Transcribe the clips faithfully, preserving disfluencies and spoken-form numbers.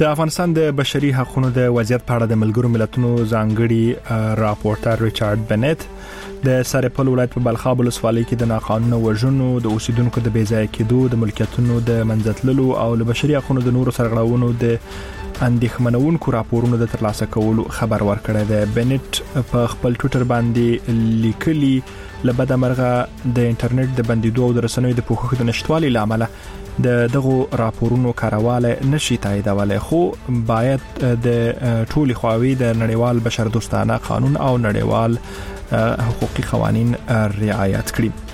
د افغانستان د بشري حقوقو د وضعیت په اړه د ملګرو ملتونو ځانګړي راپورټر ریچارډ بنت د سرپل ولایت په بلخاب ولسوالۍ کې د ناقانونه وژنو د اوسیدونکو د بیځای کېدو د ملکیتونو د منځتللو او د بشري حقوقو د نورو سرغړونو د اندېښمنونکو راپورونو د ترلاسه کولو خبر ورکړی دی. بنت په خپل ټویټر باندې لیکلي لبد مرغه د انټرنیټ د بندیدو او د رسنیو د پوښښ د نشټوالي لامل د دغه راپورونو کارواله نشي تاییدولای، خو باید د ټولي خواوی د نړیوال بشردوستانه قانون او نړیوال حقوقي قوانين رعایت کړي.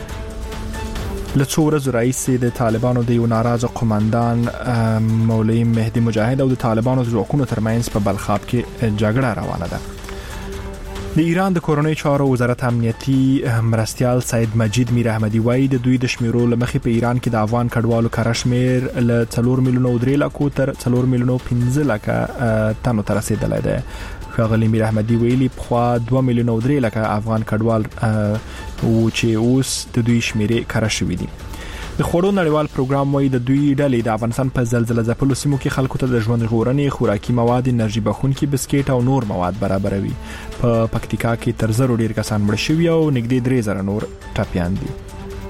لڅو ورځې رئیس د طالبانو د یو ناراضه قومندان مولوی مهدی مجاهد او د طالبانو د ځواکونو ترمنځ په بلخاب کې جګړه روانه ده. د ایران د کورنۍ چارو وزارت امنیتي مرستیال سید مجید میر احمدی وایي د دوی د شمیرو لمخې په ایران کې د افغان کډوالو کار شمیر ل څلور میلیونه او درې لکه تر څلور میلیونه پنځه لکه تنو تر رسیدلی دی. ښاغلي میر احمدی ویلي په خوا دوه میلیونه او درې لکه افغان کډوال او چې اوس د دوی شمیرې کار شوي دي. د خوړو نړیوال پروګرام وایي د دوی ډلې د افغانستان په زلزلہ ځپلو سیمو کې خلکو ته د ژوند ژغورنې، خوراکي مواد، انرژي بخونکي بسکټ او نور مواد برابروي. په پکتیکا کې تر زرو ډیر کسان مړ شوي او نږدې درې زره نور ټپیان دي.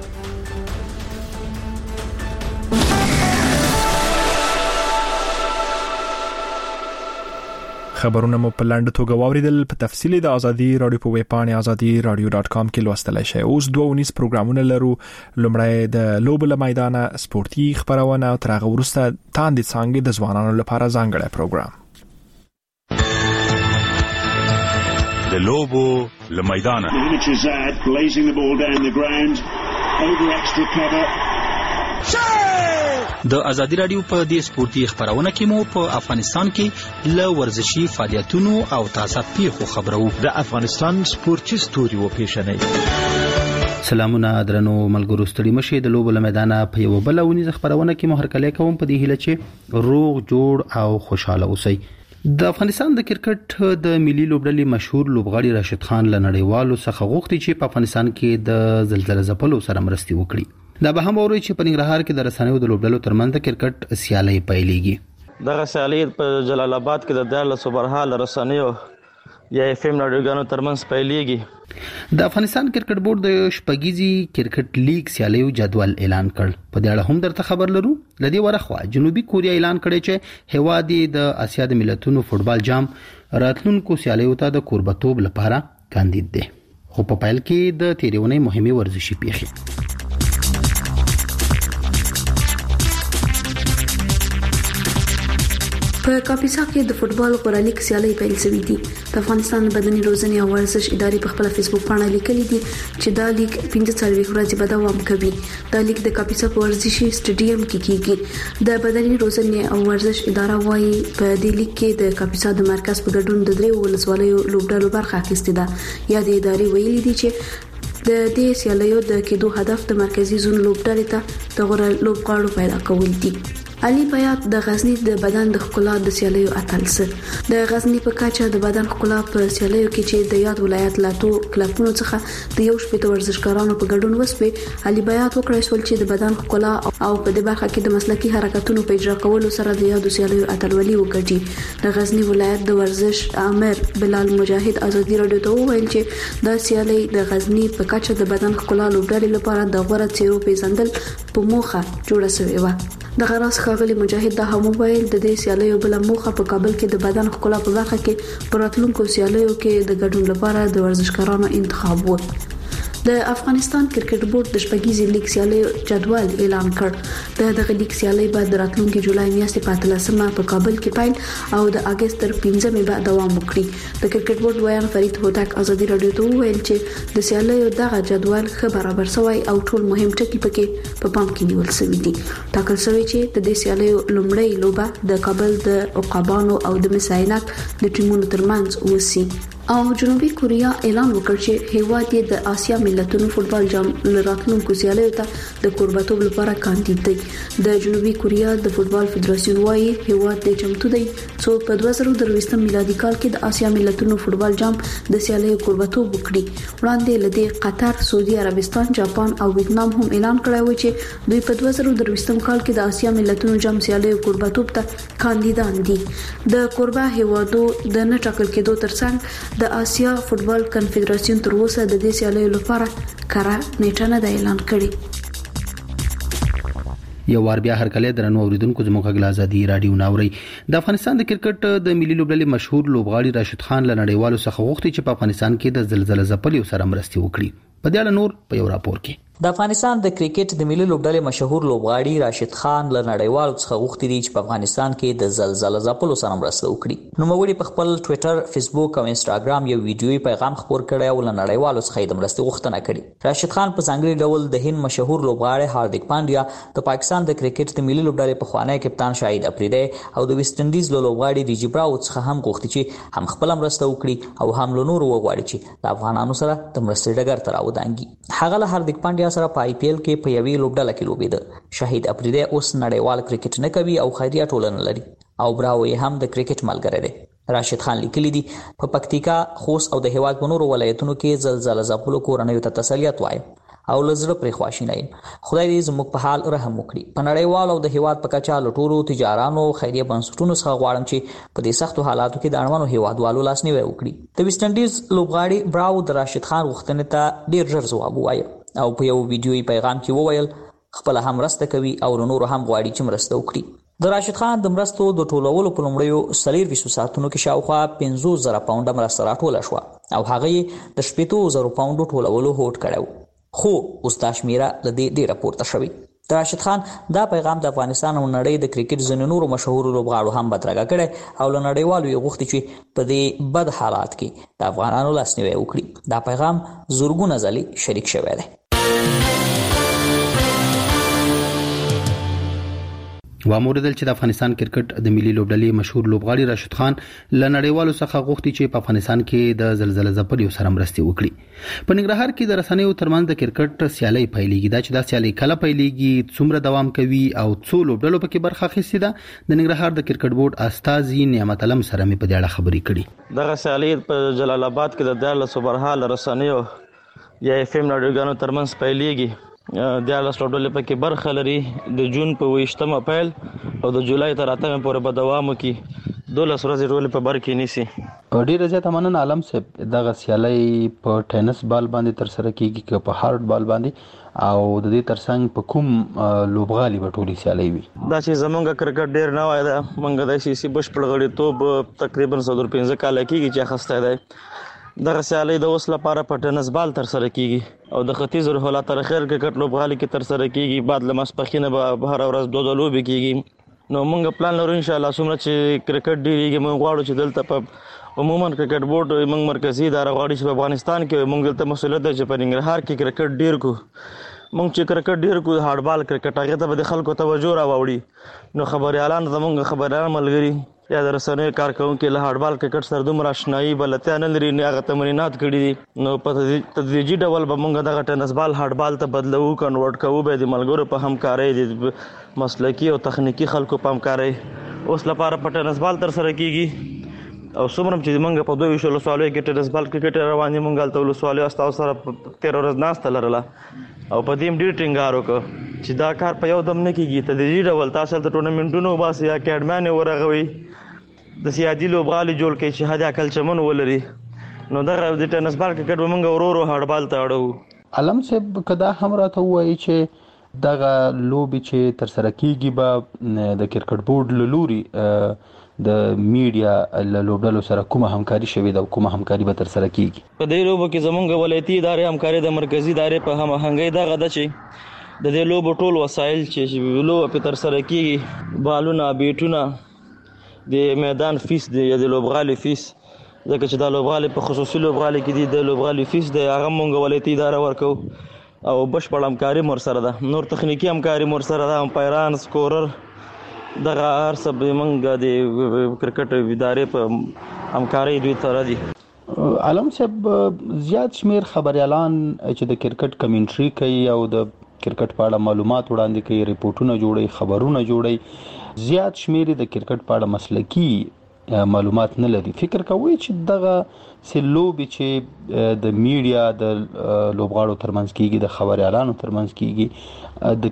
خبرونه مو په لاندې توګه واوریدل. په تفصیل د ازادي رادیو په ویب پاڼه ازادي رادیو ډاټ کام کې لوستلای شئ. اوس دوه ونیس پروګرامونه لرو. لومړی د لوبو له میدانه سپورتي خبرونه او تر هغه وروسته تاندې څنګه د ځوانانو لپاره ځانګړی پروګرام. د لوبو له میدانه د ازادي رادیو په دې سپورتي خبرونه کې مو په افغانستان کې له ورزشي فعالیتونو او تازه پیښو خبرو. د افغانستان سپورتي ستوري و پیښنې. سلامونه درنو ملګرو، ستړي مشه. د لوبو له میدانه په یو بل ونیزه خبرونه کې مو هرکلی کوم په دې هیله چې روغ جوړ او خوشاله اوسئ. د افغانستان د کرکټ د ملي لوبډلې مشهور لوبغاړي راشد خان له نړیوالو څخه غوښتي چې په افغانستان کې د زلزلہ ځپلو سره مرستې وکړي. دا به هم اوري چې په ننګرهار کې د رسنیو د لوبډلو ترمنځ د کرکټ سیالي پیلېږي. دغه سیالي په جلال آباد کې د دیارلس برحال رسنیو یا اف ام رادیوګانو ترمنځ پیلېږي. د افغانستان کرکټ بورډ د شپږیزي کرکټ لیګ سیالیو جدول اعلان کړ. په دې اړه هم درته خبر لرو. لدی ورخوا جنوبي کوریا اعلان کړی چې هواد د اسیا د ملتونو فوتبال جام راتلونکو سیالیو ته د کوربتوب لپاره کاندید دی. خو په پیل کې د تیریونې مهمه ورزشي پیښې. په کاپیسا کې د فوتبال غوړالیک سیالي پیل شوې دي. د افغانستان بدني روزنې او ورزش ادارې په خپل فیسبوک باندې لیکلي دي چې دا لیګ پنځه څلوېښت ورځې به دوام کوي. دا لیګ د کاپیسا په ورزشي سټیډیم کې کیږي. د بدني روزنې او ورزش اداره وايي په دې لیګ کې د کاپیسا د مرکز په ګډون د درې ولسوالیو لوبډلو برخه اخیستې ده. یا د ادارې ویلي دي چې د دې سیالیو د کېدو هدف د مرکزي زون لوبډلې ته د غوړ لوبغاړو پیدا کول دي. علي بیات د غزنی د بدن د ښکلا د سیالیو اتل سره د غزنی په کاچه د بدن ښکلا په سیالیو کې چې د یاد ولایت لاتو کلبونو څخه د یو شپږ ورزشکارانو په ګډون وسوي. علي بیات وکړای شول چې د بدن ښکلا او په دې برخه کې د مسلکي حرکتونو په اجرا کولو سره د یاد سیالیو اتلولي وکړي. د غزنی ولایت د ورزش امر بلال مجاهد ازادي رادیو ته وویل چې دا سیالي د غزنی په کاچه د بدن ښکلا لوبډلې لپاره د غوړه څیرو پیژندل په موخه جوړه شوې و. د غراس ښاغلي مجاهد دا هم ویل د دې سیالیو بل موخه په کابل کې د بدن ښکلا په برخه کې پر راتلونکو سیالیو کې د ګډون لپاره د ورزشکارانو انتخاب و. د افغانستان کرکټ بورډ د شپږیزي لیګ سیالي جدول اعلان کړ. د دغه لیګ سیالي بعد راتلونکي جولای میاشتې په اتلسمه په کابل کې پیل او د اگست تر پنځمې به دوام وکړي. د کرکټ بورډ ویان فرید هوتک ازادي رادیو ته وویل چې د سیالیو دغه جدول ښه برابر شوی او ټول مهم ټکي پکې په پام کې نیول شوی دي. ټاکل شوی چې د دې سیالیو لومړی لوبه د کابل د عقابانو او د مساینک د ټیمونو ترمنځ وسی. او جنوبي کوریا اعلان وکړ چې هیواد یې د آسیا ملتونو فوتبال جام لراتلونکو سیالیو ته د قربتوب لپاره کاندید دی. د جنوبي کوریا د فوتبال فدراسیون وايي هیواد د چمتو دی څو په دوه زره درویشتم میلادي کال کې د آسیا ملتونو فوتبال جام د سیالیو قربتوب وکړي. وړاندې لدې قطر، سعودي عربستان، جاپان او ویتنام هم اعلان کړی و چې دوی په دوه زره درویشتم کال کې د آسیا ملتونو جام سیالیو قربتوب ته کاندیدان دي. د قربا هیوادو د نه ټاکل کېدو ترڅنګ د آسیا فوتبال کنفدراسیون تر اوسه د دې سیالیو لپاره قرار نیټه نه اعلان کړي. یو وار بیا هر کله درنو اوریدونکو زموږ غږ آزادي رادیو ناوري. د افغانستان د کرکټ د ملي لوبډلې مشهور لوبغاړي راشد خان له نړیوالو څخه غوښتي چې په افغانستان کې د زلزلې ځپلو سره مرستې وکړي. په دې اړه نور په یو راپور کې د افغانستان د کرکټ د ملي لوبډلې مشهور لوبغاړي راشد خان له نړیوالو څخه غوښتي دي چې په افغانستان کې د زلزلې ځپلو سره مرسته وکړي. نوموړي په خپل ټوئیټر، فیسبوک او انسټاګرام یو ویډیويي پیغام خپور کړی او له نړیوالو څخه د مرستې غوښتنه کړې. راشد خان په ځانګړي ډول د هند مشهور لوبغاړي هاردیک پانډیا، د پاکستان د کرکټ د ملي لوبډلې پخوانی کپتان شاهید افریدی او د ویسټ انډیز لوبغاړي ریجی براو څخه هم غوښتي چې هم خپل مرسته وکړي او هم له نورو وغواړي چې د افغانانو سره د مرستې ډګر ته راودانګي. هغه له هاردیک پانډیا سره په آی پی ایل کې په یوې لوبډله کې لوبېده. شاهید افریدی اوس نړیوال کرکټ نه کوي او خیریه ټولنه لري او براو یې هم د کرکټ ملګری دی. راشد خان لیکلی دی په پکتیکا، خوست او د هیواد په نورو ولایتونو کې زلزلې ځپلو کورنیو ته تسلیت وایم او لزړه پرې خواشینه یم. خدای دې زموږ په حال رحم وکړي. په نړیوال او د هیواد په کچه له ټولو تجارانو خیریه بنسټونو څخه غواړم چې په دې سختو حالاتو کې د اړمنو هیوادوالو لاسنیوی وکړي. د ویسټ انډیز لوبغاړي براو د راشد خان غوښتنې ته ډیر ژر ځواب ووایه او په یو ویډیويي پیغام کې وویل خپل هم مرسته کوي او نور هم غواړي چې مرسته وکړي. د راشد خان د مرستو د ټولولو په لومړیو څلور ویشت ساعتونو کې شاوخوا پنځوس زره پاونډه مرسته راټوله شوه او هغه یې د شپږ زره پاونډو ټولولو هوډ کړی، خو اوس دا شمیره له دې ډیره پورته شوې. د راشد خان دا پیغام د افغانستان او نړۍ د کرکټ ځینو نورو مشهورو لوبغاړو هم بدرګه کړی او له نړیوالو یې غوښتي چې په دې بد حالات کې د افغانانو لاسنیوی وکړي. دا پیغام زورګونه ځلې شریک شوی دی. واموردل چې د افغانستان کرکټ د ملي لوبډلې مشهور لوبغاړي راشد خان له نړیوالو څخه غوښتي چې په افغانستان کې د زلزلې ځپلو سره مرستې وکړي. په ننګرهار کې د رسنیو ترمنځ د کرکټ سیالي پیلېږي. دا چې دا سیالي کله پیلېږي، څومره دوام کوي او څو لوبډلو پکې برخه اخیستې ده، د ننګرهار د کرکټ بورډ استاذي نعمت علم سره مې په دې اړه خبرې کړې. دغه سیالي په جلال آباد کې د دیارلسو برحال رسنیو یا اف ام رادیوګانو ترمنځ پیلېږي. دیارلس لوبډلې پکې برخه لري. د جون په ویشتمه پیل او د جولای تر اتمه پورې به دوام وکړي. دولس ورځې ټولې په بر کې نیسي. ډیره زیاته مننه عالم صاحب. دغه سیالي په ټینس بال باندې تر سره کیږي که په هارد بال باندې او د دې ترڅنګ په کوم لوبغالي به ټولې سیالي وي؟ دا چې زمونږ کرکټ ډیر نه وای دا مونږ د سی سی بشپړ غړیتوب تقریبا څلور پنځه کال کېږي چې اخسته دی. دغه سیالي د اوس لپاره په ټینس بال تر سره کیږي او د ختیځ روح تر خیر کرکټ لوبغالي کې تر سره کیږي. بعد لمسپخینه به هر ورځ دوه دوه لوبې کیږي. نو موږ پلان لرو ان شاء الله څومره چې کرکټ ډیریږي موږ غواړو چې دلته په عموما کرکټ بورډ موږ مرکزی اداره غواړي چې په افغانستان کې موږ دلته مسؤلیت ده چې په ننګرهار کې کرکټ ډیر کو. موږ چې کرکټ ډیر کو هارد بال کرکټ هغه ته به خلکو توجه راوړي. نو خبريالان زموږ خبريالان ملګری یا د رسنیو کارکونکو له هارد بال کرکټ سره دومره آشنایي بلته نه لري نه هغه تمرینات کړي دي. نو په تدریجي ډول به موږ دغه ټینس بال هارد بال ته بدلو کنورټ کوو به د ملګرو په همکارۍ د مسلکی او تخنیکی خلکو په همکارۍ. اوس لپاره په ټینس بال تر سره کیږي او څومره چې موږ په دوه ویشت ولسوالیو کې ټینس بال کرکټ روان دي. موږ هلته ولسوالیو استاد سره تېره ورځ ناسته لرله او په دې ډېر ټینګار وکړ چې دا کار په یو دم نه کیږي. تدریجي ډول تاسو ته ټورنمنټونو وباسي یا اکیډمیانې ورغوي د سیادي لوبغالي جوړ کړي چې هدا کل چمن ولري. نو دغه د ټینس بال کرکټ به موږ ورو ورو هارد بال ته اړو. علم صاحب کدا هم راته وایي چې دغه لوبي چې تر سره کیږي به د کرکټ بورډ له لوري د میډیا له لوبډلو سره کومه همکاري شوې ده او کومه همکاري به تر سره کیږي؟ په دې لوبو کې زمونږ ولایتي ادارې همکاري د مرکزی ادارې په هماهنګۍ دغه ده چې د دې لوبو ټول وسایل چې لوبه په تر سره کیږي، بالونه، بیټونه، د میدان فیس دی یا د لوبغالي فیس، ځکه چې دا لوبغالي په خصوصي لوبغالي کې دي د لوبغالي فیس دی هغه مونږ ولایتي اداره ورکو او بشپړ همکاري مور سره ده. نور تخنیکی همکاري مور سره ده، امپایران، سکورر، دغه هر څه مونږ د کرکټ ادارې په همکاري دوی سره دي. عالم صاحب زیات شمیر خبريالان چې د کرکټ کمنټري کوي او د کرکټ په اړه معلومات وړاندې کوي، ریپورتونه جوړي، خبرونه جوړي، زیات شمیر د کرکټ په اړه مسلکی معلومات نه لري. فکر کوي چې دغه سلوبي چې د میډیا د لوبغاړو ترمنځ کیږي، د خبريالانو ترمنځ کیږي، د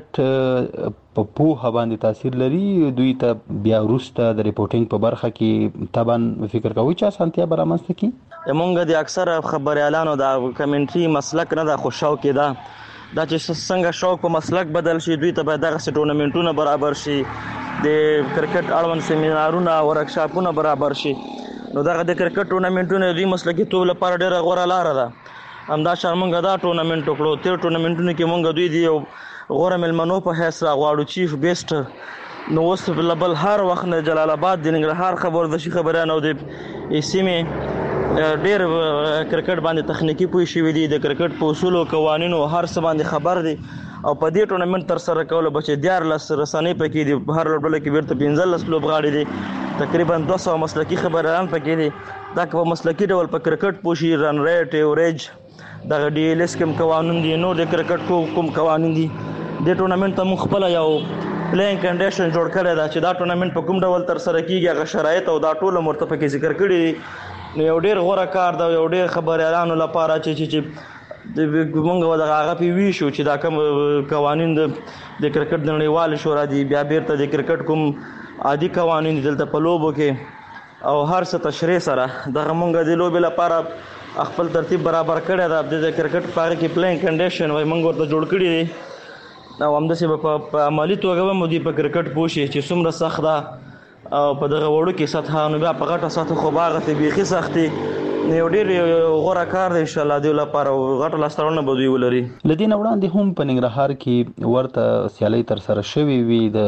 کرکټ په پوهه باندې تاثیر لري. دوی ته بیا وروسته د ریپورتینګ په برخه کې تبان فکر کوي چې اسانتیا برابر کی. مونږ د اکثر خبريالانو د کمنټري مسلک نه د خوشاو کې ده دا چې څنګه شوق په مسلک بدل شي، دوی ته به دغه ټورنمنټونه برابر شي، د کرکټ اړوند سیمینارونه او ورکشاپونه برابر شي. نو دغه د کرکټ ټورنمنټونه دوی مسلکي توب لپاره ډیره غوړه لار ده. همدا شان مونږ دا ټورنمنټ وکړو. تیر ټورنمنټونه کې مونږ دوی دی غوړه ملمنو په حیث راغواړو چیف بیسټ. نو اوس بل هر وخت نه جلال آباد د ننګرهار خبر د شي خبرانو د سیمه ډېر کرکټ باندې تخنیکی پوي شوی دی، د کرکټ په اصول او قوانینو هر څه باندې خبر دی. او په دې ټورنمنت تر سره کول بچي دیار لس رسنۍ پکې دي، هر لوبډله کې ورته پنځلس لوبغاړي دي، تقریبا دوه سوه مسلکی خبريالان پکې دي. دا په مسلکی ډول په کرکټ پوشي، رن ریټ، ایوریج، دغه ډي ایل اس کوم قوانین دي، نو د کرکټ کوم قوانین دي. د ټورنمنت ته مخبل یو پلین کنډیشن جوړ کړی دا چې دا ټورنمنت په کوم ډول تر سره کیږي، هغه شرایط او دا ټول مرتفع کې ذکر کړی دي. نو یو ډیر غوړه کار دا یو ډیر خبريالانو لپاره چې چې د مونږ دغه هغه پی وی شو چې دا کوم قوانین د د کرکټ د نړیوال شورا دی، بیا بیرته د کرکټ کوم عادي قوانین دلته په لوبو کې او هر څه تشریح سره دغه مونږ د لوبې لپاره خپل ترتیب برابر کړی دا. د کرکټ په کې پلین کنډیشن وای مونږ ورته جوړ کړی دی او همداسې په عملی توګه به مو دی په کرکټ پوښي چې څومره سخت ده او په دغه وړو کې سطح نو بیا په غټه سطح خو باغ ته بيخي سختي یو ډیر غوړه کار دی ان شاء الله دی لپاره غټه لاسترونه بده ولري. لدین وړاندې هم په ننګرهار کې ورته سیالي تر سره شوی وي د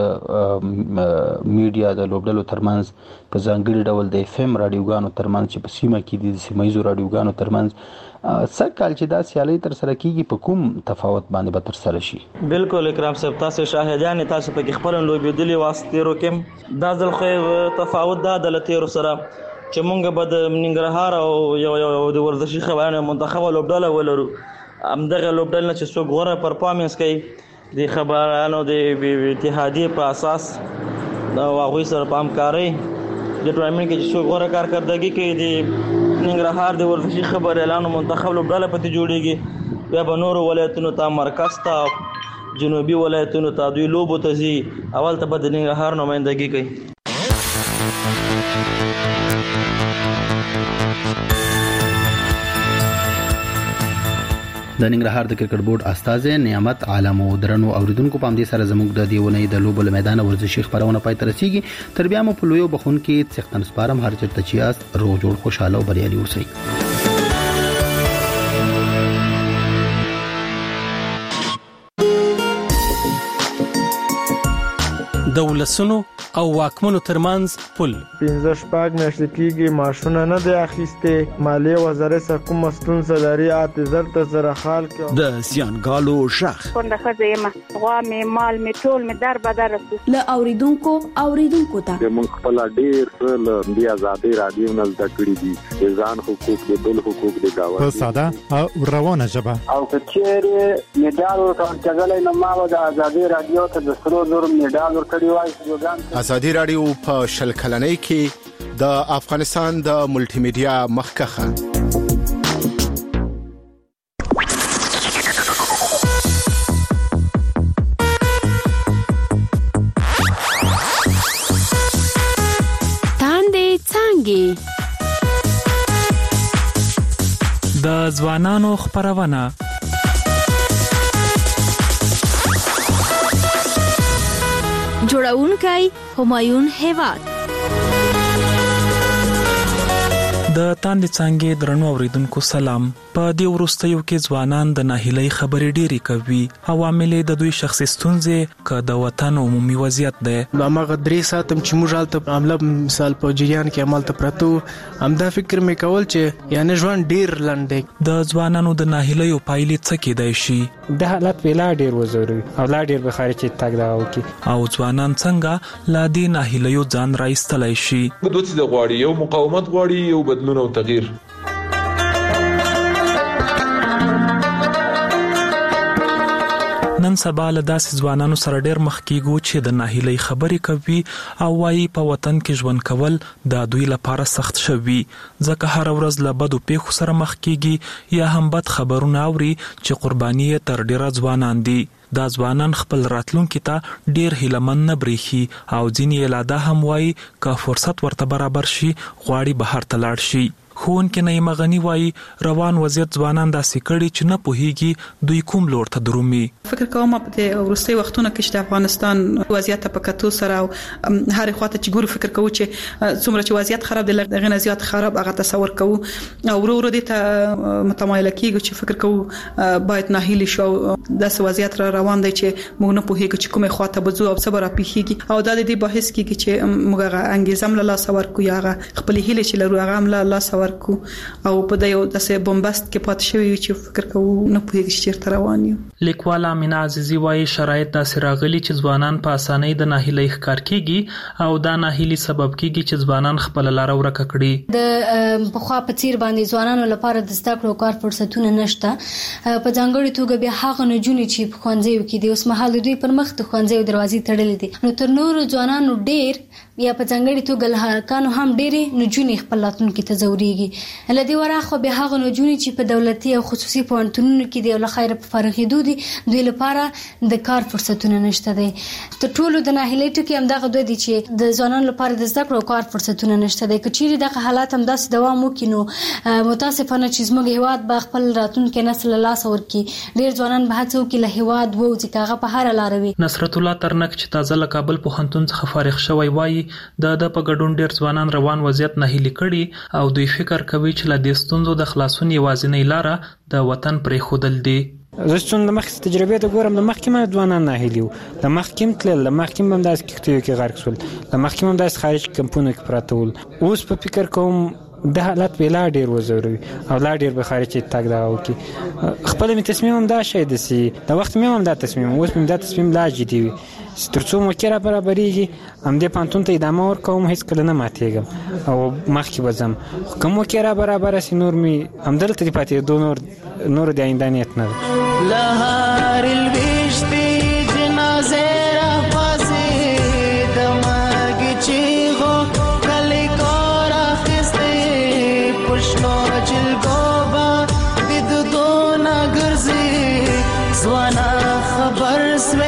میډیا د لوبډلو ترمنځ په ځانګړي ډول د اف ام رادیوګانو ترمنځ چې په سیمه کې د سیمایي رادیوګانو ترمنځ سرکال چې دا سیالي تر سره کیږي په کوم تفاوت باندې به تر سره شي؟ بالکل اکرام صاحب تاسو شاهدان تاسو په خپل لوبې دلی واسطه روکم دا ځل خو تفاوت دا د لتیرو سره چې مونږ به د ننګرهار او یو یو د ورزشي خبرانه منتخب لوبډله ولرو. همدغه لوبډله چې څوک غوړه پرفارمنس کوي د خبرانو د اتحادیه په اساس دا واغوي سره په همکاري د ټورنمنت کې چې څوک غوړه کارکردګي کوي د ننګرهار د ورزشي خبريالانو منتخب لوبډله پته جوړیږي. بیا به نور ولایتونو ته، مرکز ته، جنوبي ولایتونو ته دوی لوبو ته ځي، اول ته به د ننګرهار نمائندګي کوي. د ننګرهار د کرکټ بورډ استاد نعمت عالم او درنو اوریدونکو په همدې سره زموږ د دیونې د لوبو میدان ورزشي خبرونه پای ته رسیږي. تر بیا مو په لویو بخون کې څښتن سپارم هر چرته چیاست روغ جوړ خوشاله او بریالي اوسئ. د ولسونو او واکمنو ترمنځ پل پنځه شپږ میاشتې کېږي ماشونه نه دی اخیستې. مالیې وزارت سره کومه ستونزه لري اعتذار ته سره حال کې د زیانګالو شخ څنګه خځې ما غوا مې مال مې ټول مې در بدر رسو ل اوریدونکو اوریدونکو ته موږ خپل ډیر څه د آزادي رادیو نه زده کړی دي، ځان حقوق د بل حقوق د گاوه په ساده او روانه ژبه او کچېره میډال ورکړل کېدل نو ما د آزادي رادیو ته د سرو زر میډال ورکړی وای. آزادي رادیو په شل کلنۍ کې د افغانستان د ملټي میډیا مخکخه تاندې څنګه د ځوانانو خبرونه جوړونکي همایون هیواد د تاندې څنګه درنو اوریدونکو سلام. په دې وروستیو کې ځوانان د ناهیلۍ خبرې ډېری کوي. عوامل د دوی شخصي ستونزې که د وطن عمومي وضعیت ده. هغه درې ساتم چې موږ حالت عمله مثال په جریان کې عمل ته پرتو همدا فکر مې کول چې یعنی ژوند ډیر لنډ دی. د ځوانانو د ناهیلۍ پایلې څه کېدای شي؟ د حالت ویلا ډیر وزوري او لا ډیر بخاري چې تاګ دا وکي او ځوانان څنګه لا دې ناهیلۍ ځان راایستلای شي؟ دوی د غواړي یو مقاومت غواړي یو بدلون او تغییر. نن سبا له داسې ځوانانو سره ډېر مخ کیږو چې د ناهیلۍ خبرې کوي او وايي په وطن کې ژوند کول د دوی لپاره سخت شوي ځکه هر ورځ له بدو پیښو سره مخ کیږي یا هم بد خبرونه اوري چې قرباني تر ډیره ځوانان دي. دا ځوانان خپل راتلونکي ته ډیر هیلمن نه بریخي او ځینې الاده هم وایي که فرصت ورته برابر شي غواړي بهر ته لاړ شي. ښوونکی نعیم غنی وایي روان وضعیت ځوانان داسې کړي چې نه پوهیږي دوی کوم لور ته درومي. فکر کوم په وروستي وختونو کې چې د افغانستان وضعیت په کتو سره او هر خواته چې ګورو فکر کوو چې څومره چې وضعیت خراب دی لږ نه زیات خراب هغه تصور کوو او ورو ورو دې ته متمایل کیږو چې فکر کوو باید ناهیلي شو داسې وضعیت را روان دی چې موږ نه پوهیږو چې کومه خواته بزو او صبر اپیږي او دا دې بحث کیږي چې موږ هغه انګیزم له لاس ورکو یا خپل هیله چې لرو هغه له لاس ورکو او په دې یو داسې بمبست کې پات شوی چې فکر کوو نه پوهیږي چې چیرته روان یو. لیکواله مینا عزیزي وایي شرایط داسې راغلي چې ځوانان په اسانۍ د ناهیلۍ ښکار کیږي او دا ناهیلي سبب کیږي چې ځوانان خپل لار ورکه کړي. د بخوا په تیر باندې ځوانانو لپاره د زده کړو کار فرصتونه نشته په ځانګړي توګه به هغه نجونې چې په ښوونځیو کې دي اوس مهال دوی پر مخ د ښوونځیو دروازې تړلې دي نو تر نورو ځوانانو ډیر یا په ځانګړي توګه له هلکانو هم ډېرې نجونې خپل راتلونکي ته ځورېږي. له دې وراخوا بیا هغه نجونې چې په دولتي او خصوصي پوهنتونونو کې دي او له خیره په فارغېدو دي دوی لپاره د کار فرصتونه نشته دی. تر ټولو د ناهیلۍ ټکي همدغه دوی دي چې د ځوانانو لپاره د زده کړو کار فرصتونه نشته دی. که چیرې دغه حالات همداسې دوام وکړي نو متاسفانه چې زموږ هېواد به خپل راتلونکی نسل له لاسه ورکړي. ډېر ځوانان به هڅه وکړي له هېواد ووځي که هغه په هره لاره وي. نصرت الله ترنک چې تازه له کابل پوهنتون څخه فارغ شوی وایي د د په ګډون ډېر ځوانان روان وضعیت ناهیلي کړي او دوی فکر کوي چې له دې ستونزو د خلاصون یوازینۍ لاره د وطن پرېښودل دي. زه څون د مخکې تجربې ته ګورم د مخکې هم ځوانان ناهیلي وو د مخکې هم تلل د مخکې هم داسې کښتیو کې غرق شول د مخکې هم داسې خارج کمپونو کې پراته ول. اوس په فکر کوم د حالت به لا ډیر وزوروي او لا ډیر به خارج تک دا وکي. خپل می تصمیم هم دا شي د سي د وخت مې هم دا تصمیم اوس مې دا تصمیم لا جدي وي ترڅو مو کې را برابرېږي هم دې پانتون ته ادامه ورکوم هیڅ کله نه ماتېږم او مخکې وځم کوم کې را برابر سي نور می هم دلته دې پاتې دو نور نور د آیندانیت نه لهار البشتي جنازه را پاسې د ماګ چې غو کلی کور اخستې پښنو جلګوبا د دو نه ګرځي زوانا خبر سوي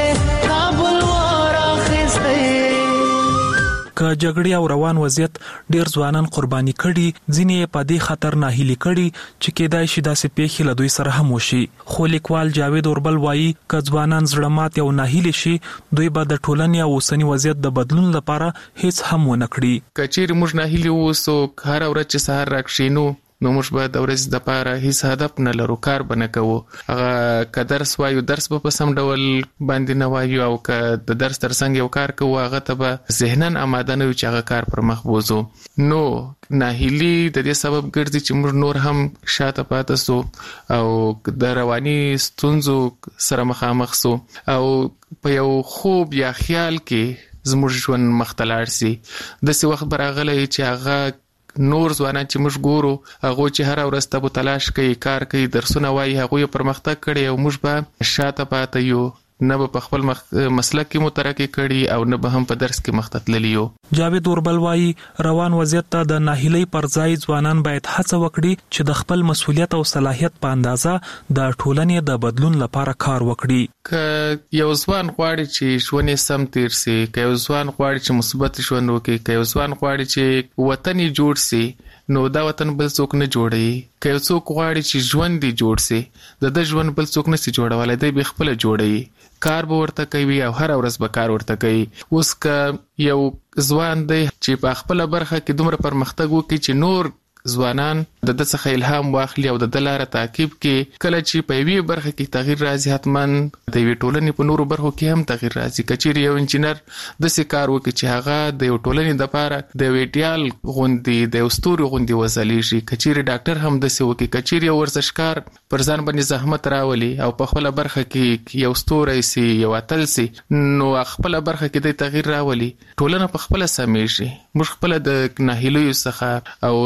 که جګړې او روان وضعیت ډیر ځوانان قرباني کړي ځینې په دې خطر ناهیلي کړي چې کېدای شي داسې پیښې له دوی سره هم وشي. خو لیکوال جاوید اوربل وایي که ځوانان زړه مات او ناهیلي شي دوی به د ټولنې او اوسني وضعیت د بدلون لپاره هیڅ هم ونه کړي. که چیرې موږ ناهیلي اوسو هر ورځ چې سهار راکښینو نو موږ به د ورځې دپاره هیڅ هدف نه لرو کار به نه کوو. هغه که درس وایو درس به په سم ډول باندې نه وایو او که د درس تر څنګ یو کار کوو هغه ته به ذهناً آماده نه یو چې هغه کار پر مخ بوځو. نو ناهیلي د دې سبب ګرځي چې موږ نور هم شاته پاتې سو او د رواني ستونزو سره مخامخ سو او په یو خوب یا خیال کې زموږ ژوند مخ ته لاړ سي. داسې وخت به راغلی چې هغه نور ځوانان چې موږ ګورو هغه چې هر ورځ تبو تلاش کوي کار کوي درسونه وایي هغه یې پرمختګ کړي او موږ به شاته پاتې یو نه به په خپل مسلک کې مترقي کړي او نه به هم په درس کې مخته تللي یو. جاوید اوربل وایي روان وضعیت ته د ناهیلۍ پر ځای ځوانان باید هڅه وکړي چې د خپل مسؤلیت او صلاحیت په اندازه د ټولنې د بدلون لپاره کار وکړي. که یو ځوان غواړي چې ژوند یې سم تیر سي که یو ځوان غواړي چې مثبت ژوند وکړي که یو ځوان غواړي چې وطن یې جوړ سي نو دا وطن بل څوک نه جوړوي. که یو څوک غواړي چې ژوند یې جوړ سي د ده ژوند بل څوک نسي جوړولی دی به خپله جوړوي. کار به ورته کوي او هر ورځ به کار ورته کوي. اوس که یو ځوان دی چې په خپله برخه کې دومره پرمختګ وکړي چې نور ځوانان د د څخه الهام واخلي او د د لاره تعقیب کې کله چې په یوې برخه کې تغییر راځي حتما د یوې ټولنې په نورو برخو کې هم تغییر راځي. که چیرې یو انجینر داسې کار وکړي چې هغه د یو ټولنې دپاره د یو ایډیال غوندې د یو ستوري غوندې وځلیږي. که چیرې ډاکټر هم داسې وکړي. که چیرې یو ورزشکار پر ځان باندې زحمت راولي او په خپله برخه کې یو ستوری سي یو اتل سي نو خپله برخه کې د تغییر راولي ټولنه په خپله سمیږي. موږ خپله د ناهیلیو څخه او د دې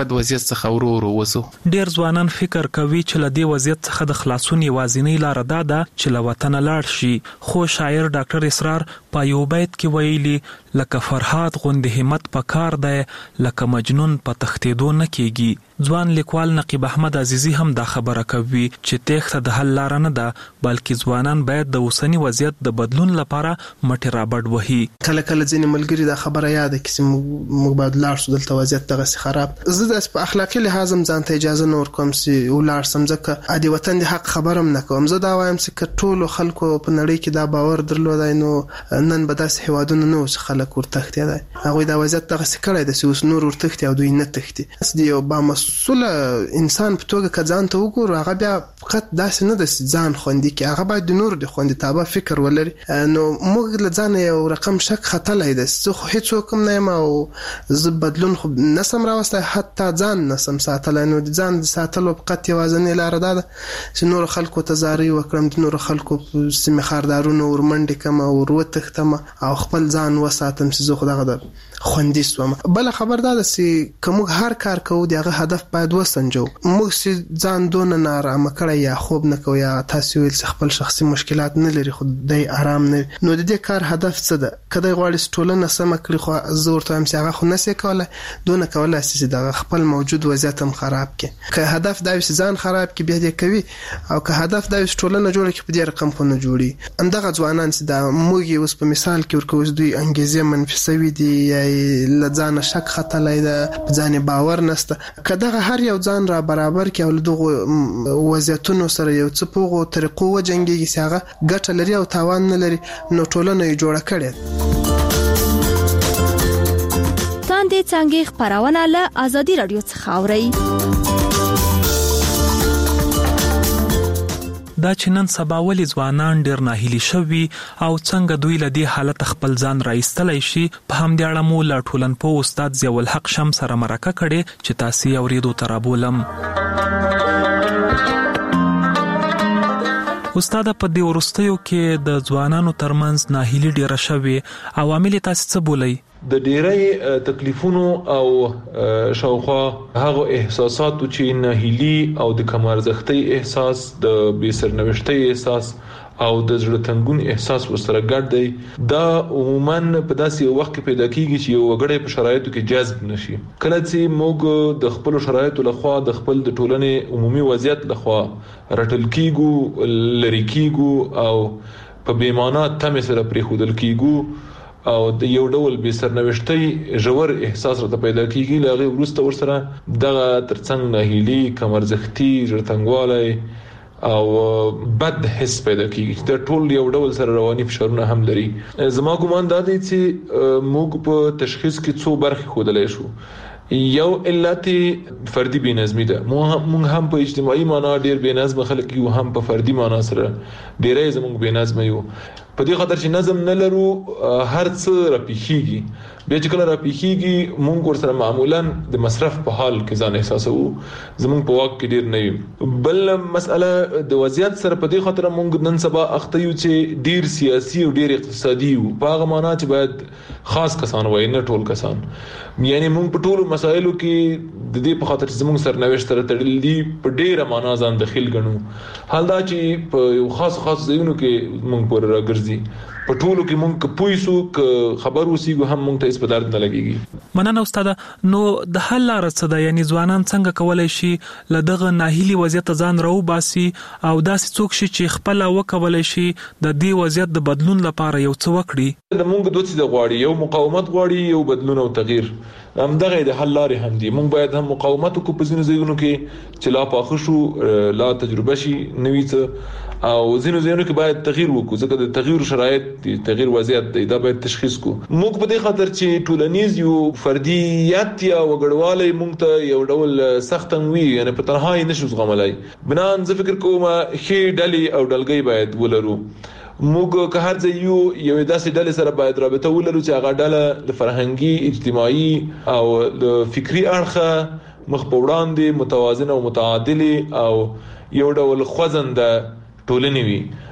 بد وضعیت څخه ورو ورو وځو. ډیر ځوانان فکر کوي چې له دې وضعیت څخه د خلاصون یوازینۍ لار دا ده چې له وطن لاړ شي، خو شاعر ډاکټر اسرار په یو بیت کې ویلي لکه فرهاد غوندې همت په کار دی، لکه مجنون په تښتېدو نه کېږي. ځوان لیکوال نقیب احمد عزیزی هم دا خبره کوي چې تېښته د حل لار نه ده، بلکې ځوانان باید د اوسني وضعیت د بدلون لپاره مټې رابډ وهي. کله کله ځینې ملګري دا خبره یاد کړي چې موږ باید لاړ شو، دلته وضعیت دغسې خراب. زه داسې په اخلاقي لحاظ هم ځان ته اجازه نه ورکوم چې ولاړ شم، ځکه د وطن د حق خبره هم نه کوم. زه دا وایم چې که ټولو خلکو په نړۍ کې دا باور درلودای نو نن به داسې هیوادونه نه وو چې خلک ورتښتېدای. هغوی دا وضعیت دغسې کړی ده چې اوس نور ورتښتي او دوی نه تښتي. د یو بامسؤله انسان په توګه که ځان ته وګورو، هغه بیا فقط داسې نه ده چې ځان خوندي کړي، هغه باید د نورو د خوندیتابه فکر ولري. نو موږ له ځانه یو رقم شک ختلی دی، زه خو هېڅوک هم نه یم او زه بدلون خو نسم راوستی، حتی ځان نسم ساتلی. نو د ځان د ساتلو فقط یوازینۍ لاره دا ده چې نورو خلکو ته زارۍ وکړم، د نورو خلکو په سیمې خاردارونو ورمنډې کړم او ور وتښتم او خپل ځان وساتم چې زه خو دغه د خوندي سوم. بله خبر دا ده چې که موږ هر کار کوو د هغه هدف باید وسنجو. موږ چې ځان دونه نارامه کړی یا خوب نه کوو یا تاسې ویل چې خپل شخصي مشکلات نه لري خو دی آرام نه وي، نو د دې کار هدف څه ده؟ که دی غواړي چې ټولنه سمه کړي، خو زه ورته وایم چې هغه خو نسي کولی، دونه کولی شي چې دغه خپل موجود وضعیت هم خراب کړي. که هدف دا وي چې ځان خراب کړي بیا دې کوي، او که هدف دا وي چې ټولنه جوړه کړي په دې رقم خو نه جوړي. همدغه ځوانان چې دا موږ یې اوس په مثال کې ورکوو چې دوی انګیزې منفي سوي دي یا له ځانه شک ختلی ده، په ځان باور نشته. که دغه هر یو ځان را برابر کړي او له دغو وضعیتونو سره یو څه په هغو طریقو وجنګېږي چې هغه ګټه لري او تاوان نه لري، نو ټولنه یې جوړه کړې. تاندې څانګې خپرونه له ازادي رادیو څخه اورئ. دا چې نن سبا ولې ځوانان ډېر ناهیلي شوي او څنګه دوی له دې حالت خپل ځان راایستلی شي، په همدې اړه مو له ټولنپوه استاد ضیاء الحق شم سره مرکه کړې چې تاسې یې اورېدو ته رابولم. استاده، په دې وروستیو کې د ځوانانو ترمنځ ناهیلي ډېره شوې، عوامل یې تاسې څه بولئ؟ د ډیری تکلیفونو او شاوخوا هغه احساساتو چې ناهیلي او د کم ارزښتۍ احساس، د بې سرنوشتۍ احساس او د زړه تنګون احساس ورسره ګډ دی، دا عموما په داسې یو وخت کې پیدا کیږي چې یو وګړی په شرایطو کې جذب نشي. کله چې موږ د خپل شرایطو لخوا د خپل د ټولنې عمومي وضعیت لخوا رټل کیږو، لری کیږو او په بې معنا تمې سره پرېښودل کیږو او د یو ډول بې سرنوشتۍ ژور احساس راته پیدا کیږي، له هغې وروسته ورسره دغه ترڅنګ ناهیلي، کم ارزښتي، زړه تنګوالی او بد حس پیدا کیږي چې د ټول یو ډول سره رواني فشارونه هم لري. زما ګومان دا دی چې موږ په تشخیص کې څو برخې ښودلی شو. یو علت فردي بې نظمي ده. موږ هم په اجتماعي معنا ډېر بې نظمه خلک یو، هم په فردي معنا سره ډېری زموږ بې نظمه یو. په دې خاطر چې نظم نه لرو هر څه راپیښیږي، بیا چې کله راپیښیږي موږ ورسره معمولا د مصرف په حال کې ځان احساسوو، زموږ په واک کې ډېر نه وي. بل مسئله د وضعیت سره په دې خاطر موږ نن سبا اخته یو چې ډېر سیاسي او ډېر اقتصادي یو، په هغه معنا چې باید خاص کسان وایي، نه ټول کسان. یعنی موږ په ټولو مسایلو کې د دې په خاطر چې زموږ سرنوشت سره تړلي دي په ډېره معنا ځان دخیل ګڼو. حال دا چې په یو خاص خاص ځایونو کې موږ پورې راګرځي، په ټولو کې مونږ که پوه سو، که خبر اوسېږو، هم مونږ ته هېڅ په درد نه لګېږي. مننه استاده. نو د حل لاره څه ده؟ یعنې ځوانان څنګه کولی شي له دغه ناهیلي وضعیت ځان راوباسي او داسې څوک شي چې خپله وکولی شي د دې وضعیت د بدلون لپاره یو څه وکړي؟ د مونږ دوه څیزه غواړي، یو مقاومت غواړي، یو بدلون او تغییر. همدغه د حل لارې هم دي. مونږ باید هم مقاومت وکړو په ځینو ځایونو کې چې لا پاخه شو، لا تجربه شي نوي څه، او ځینو ځایونو کې باید تغییر وکړو، ځکه د تغییر شرایط دي، تغییر وضعیت دی، دا باید تشخیص کو. موږ په دې خاطر چې ټولنیز یو فردیت یا وګړوالی موږ ته یو ډول سخت وي، یعنی په تنهایی نشو زغملی. بنان زه فکر کوم ښې ډلې او ډلګۍ باید ولرو. موږ که هر ځای یو یو داسې ډلې سره باید رابطه ولرو چې هغه ډله د فرهنګي، اجتماعي او د فکري اړخه مخ په وړاندې متوازنه او متعادلې او یو ډول خوځنده ټولنې وي.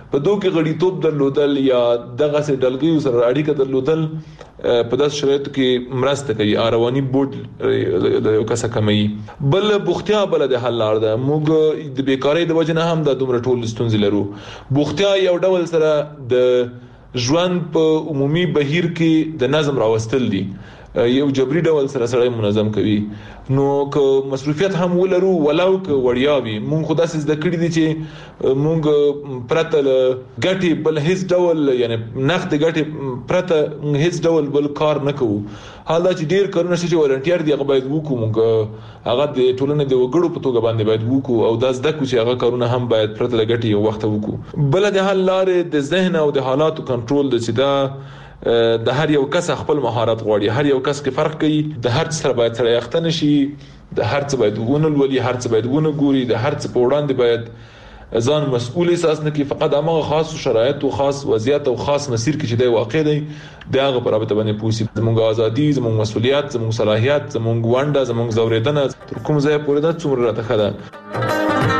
په دوه کې غړیتوب درلودل یا دغه سه ډلګي سره اړیکه درلودل په داس شرایطو کې مرسته کوي اروانی بورډ د یو کس کمي بل بوختیا بل د حل لار ده موږ د بیکاری د وجنه هم د دومره ټول ستونزې لرو بوختیا یو ډول سره د ژوند په عمومي بهیر کې د نظم راوستل دي یو جبري ډول سره سره منظم کوي نو که مصروفیت هم ولرو ولو که وړیا وي مونږ خو داسې د کړی دي چې مونږ پرته ګټي بل هیڅ ډول یعنی نقد ګټي پرته هیڅ ډول بل کار نه کوو حال دا چې ډیر کارونه چې ولنټیر دی هغه باید وکړو مونږ هغه د ټولنې د وګړو په توګه باندې باید وکړو او دا زده کو چې هغه کارونه هم باید پرته لګټي یو وخت وکړو بل د حل لارې د ذهن او د حالاتو کنټرول د چې دا د هر یو کس خپل مهارت غواړي هر یو کس کې فرق کوي د هر څه سره باید سره یختن شي د هر څه باید وګونل ولي هر څه باید ونه ګوري د هر څه په وړاندې باید ځان مسؤل احساس نه کوي فقط هغه خاص شرایط او خاص وضعیت او خاص مسیر کې چې دی واقع دی دغه پر رابطه باندې پوسی زموږ ازادي زموږ مسؤلیت زموږ صلاحیت زموږ ونده زموږ زوریدنه تر کوم ځای پورې دا څومره راته خده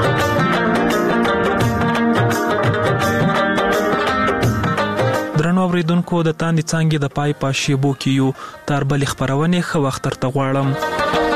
اوریدونکو د تاندې څنګه د پای په شیبو کې یو تر بل خبرونه خو وخت تر غواړم